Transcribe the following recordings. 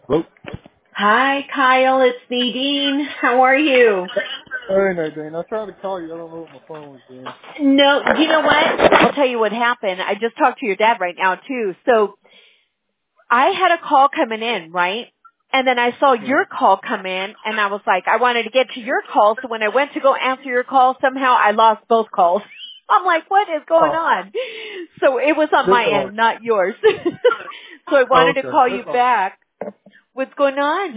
Hello? Hi, Kyle. It's Nadine. How are you? Hey, Nadine. I tried to call you. I don't know what my phone was doing. No, you know what? I'll tell you what happened. I just talked to your dad right now, too. So I had a call coming in, right? And then I saw your Right. call come in, and I was like, I wanted to get to your call, so when I went to go answer your call, somehow I lost both calls. I'm like, what is going Oh, on? So it was on this my always. end, not yours. So I Oh, wanted to okay. call This you always. back. What's going on? Yeah,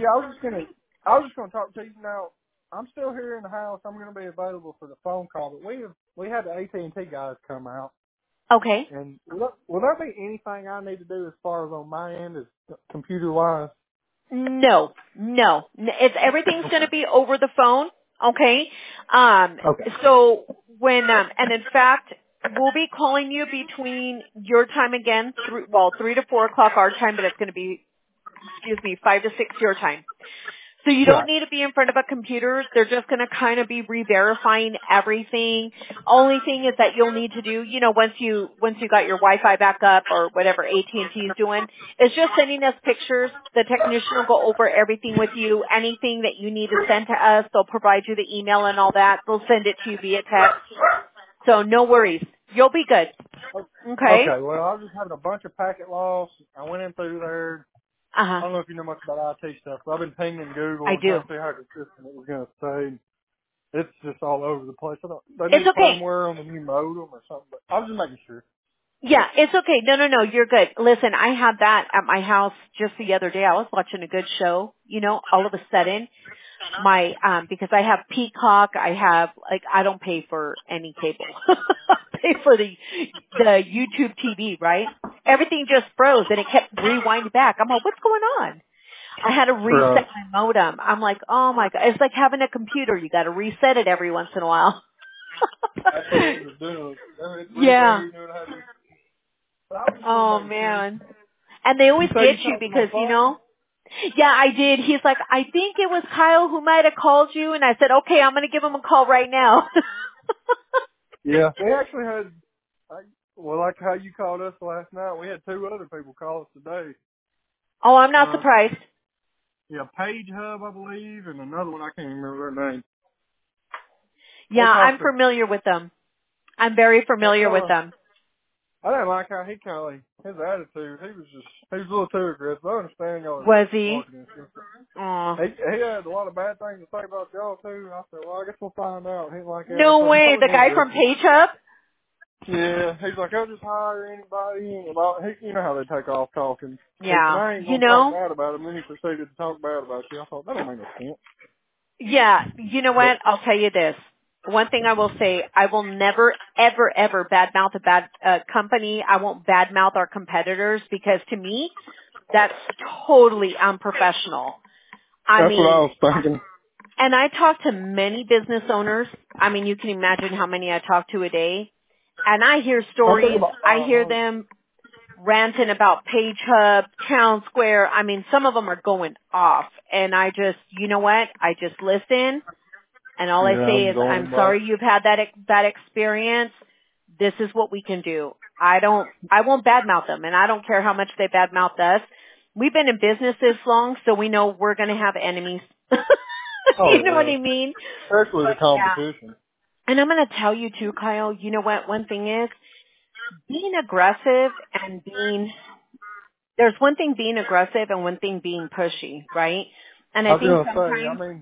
I was just gonna talk to you now. I'm still here in the house. I'm gonna be available for the phone call, but we had the AT&T guys come out, Okay. and will there be anything I need to do as far as on my end as computer wise? No, no. It's everything's going to Okay. be over the phone. Okay. Okay. So when and in fact, we'll be calling you between your time again, 3 to 4 o'clock our time, but it's going to be, 5 to 6 your time. So you don't Right. need to be in front of a computer. They're just going to kind of be re-verifying everything. Only thing is that you'll need to do, once you got your Wi-Fi back up or whatever AT&T is doing, is just sending us pictures. The technician will go over everything with you. Anything that you need to send to us, they'll provide you the email and all that. They'll send it to you via text. So no worries. You'll be good. Okay? Okay. Well, I was just having a bunch of packet loss. I went in through there. I Uh-huh. don't know if you know much about IT stuff, but I've been pinging Google I and trying do. to see how consistent it was going to stay. It's just all over the place. They It's need okay. firmware on the new modem or something, but I was just making sure. Yeah, it's okay. No, no, no, you're good. Listen, I had that at my house just the other day. I was watching a good show, all of a sudden, because I have Peacock, I don't pay for any cable. I pay for the YouTube TV, right? Everything just froze and it kept rewinding back. I'm like, what's going on? I had to Right. reset my modem. I'm like, oh my God. It's like having a computer. You got to reset it every once in a while. That's what it was doing. It's Yeah. rebooting and having. But I was just want Oh to make sure. man. And they You always say you get you talked to my because, father? yeah, I did. He's like, I think it was Kyle who might have called you. And I said, okay, I'm going to give him a call right now. Yeah. We actually had, I, well, like how you called us last night, we had two other people call us today. Oh, I'm not Uh, surprised. yeah, Page Hub, I believe, and another one, I can't remember their name. They Yeah, I'm talked to, familiar with them. I'm very that familiar with fella, them. I didn't like how he kind of, his attitude, he was a little too aggressive. I understand y'all are Was he? marketing assistant. Oh. He had a lot of bad things to say about y'all too. I said, well, I guess we'll find out. He's like, yeah, No so way. y'all are The no guy from good. Page Hub? Yeah, he's like, I'll just hire anybody. And about, you know how they take off talking. He said, Yeah. I ain't gonna talk bad about him. Then he proceeded to talk bad about you. I thought that don't make no sense. Yeah. You know But what? I'll tell you this. One thing I will say, I will never, ever, ever badmouth a bad company. I won't badmouth our competitors because to me, that's totally unprofessional. I that's what I mean, was thinking. and I talk to many business owners. I mean, you can imagine how many I talk to a day. And I hear I'm thinking stories. about I hear 500. them ranting about Page Hub, Town Square. I mean, some of them are going off. And I just, you know what? I just listen. And all I Yeah, say I'm is, I'm going by. sorry you've had that experience. This is what we can do. I won't badmouth them. And I don't care how much they badmouth us. We've been in business this long, so we know we're going to have enemies. Oh You know what yeah. I mean? Especially the But yeah. competition. And I'm going to tell you too, Kyle, you know what? One thing is being aggressive and there's one thing being aggressive and one thing being pushy, right? And I I was think gonna say, I sometimes, mean,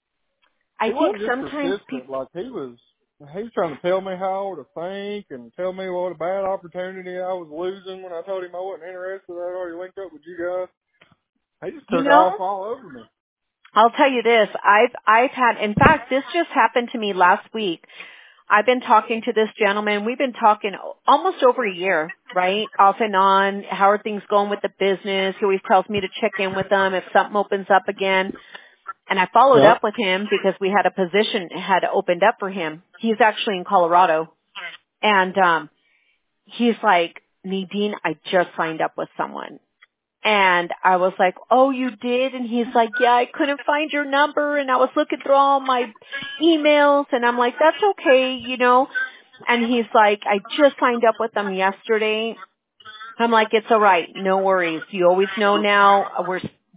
I he think wasn't just sometimes persistent. people, Like he was trying to tell me how to think and tell me what a bad opportunity I was losing when I told him I wasn't interested. I'd already linked up with you guys. He just you took off know, all over me. I'll tell you this, I've had, in fact, this just happened to me last week. I've been talking to this gentleman. We've been talking almost over a year, right? Off and on. How are things going with the business? He always tells me to check in with them if something opens up again. And I followed Yep. up with him because we had a position had opened up for him. He's actually in Colorado. And he's like, Nadine, I just signed up with someone. And I was like, oh, you did? And he's like, yeah, I couldn't find your number. And I was looking through all my emails. And I'm like, that's okay. And he's like, I just signed up with them yesterday. I'm like, it's all right. No worries. You always know now.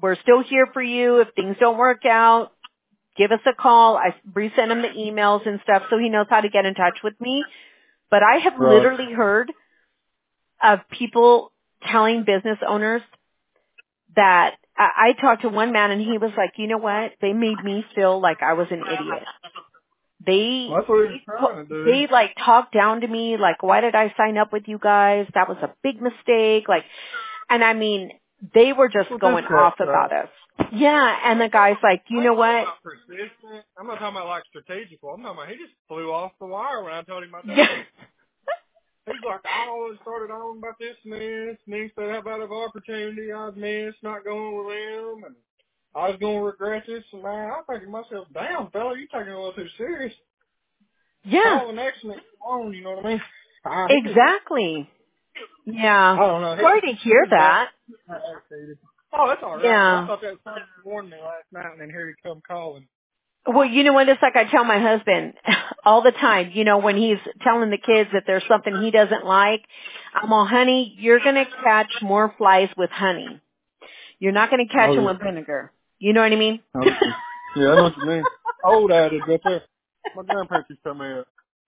we're still here for you. If things don't work out, give us a call. I resend him the emails and stuff so he knows how to get in touch with me. But I have Right. literally heard of people telling business owners that I talked to one man and he was like, you know what? They made me feel like I was an idiot. Well, that's what he was trying to do. They like talked down to me like, why did I sign up with you guys? That was a big mistake. Like, and I mean, they were just That's what going this crap's off about about. us. Yeah, and the guy's like, you know what? Not persistent. I'm not talking about like strategical. I'm talking about he just flew off the wire when I told him my Yeah. day. He's like, I always started on about this and this, and he said, how about an opportunity I've missed not going with them, and I was going to regret this, and man, I'm thinking to myself, damn, fella, you taking it a little too serious. Yeah, Call the next one on, you know what I mean? He just, exactly. Yeah. I don't know, Sorry to hear he's bad. that. Oh, that's all right, man. I Yeah. thought that was something you warned me last night, and then here he come calling. Well, you know what? It's like I tell my husband all the time, you know, when he's telling the kids that there's something he doesn't like, I'm all, honey, you're going to catch more flies with honey. You're not going to catch Oh, them yeah. with vinegar. You know what I mean? Okay. Yeah, I know what you mean. Old adage right there. My grandparents used to tell me that.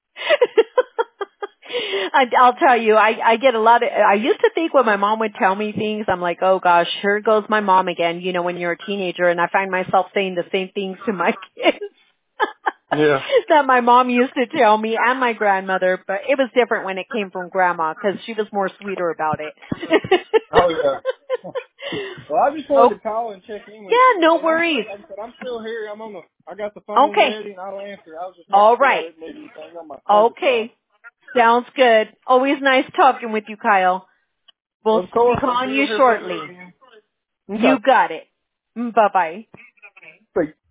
I'll tell you, I get a lot of, I used to think when my mom would tell me things, I'm like, oh gosh, here goes my mom again, you know, when you're a teenager, and I find myself saying the same things to my kids Yeah. that my mom used to tell me and my grandmother, but it was different when it came from grandma because she was more sweeter about it. Oh, yeah. Well, I just Oh, wanted to call and check in with yeah, you. no And I'm worries. like I said, I'm still here. I got the phone Okay. ready and I'll answer. I was just making All sure I right. didn't need anything on my service line. Okay. Sounds good. Always nice talking with you, Kyle. We'll Of be course, I'm calling sure you'll you hear from me shortly. again. You Okay. got it. Bye-bye. See.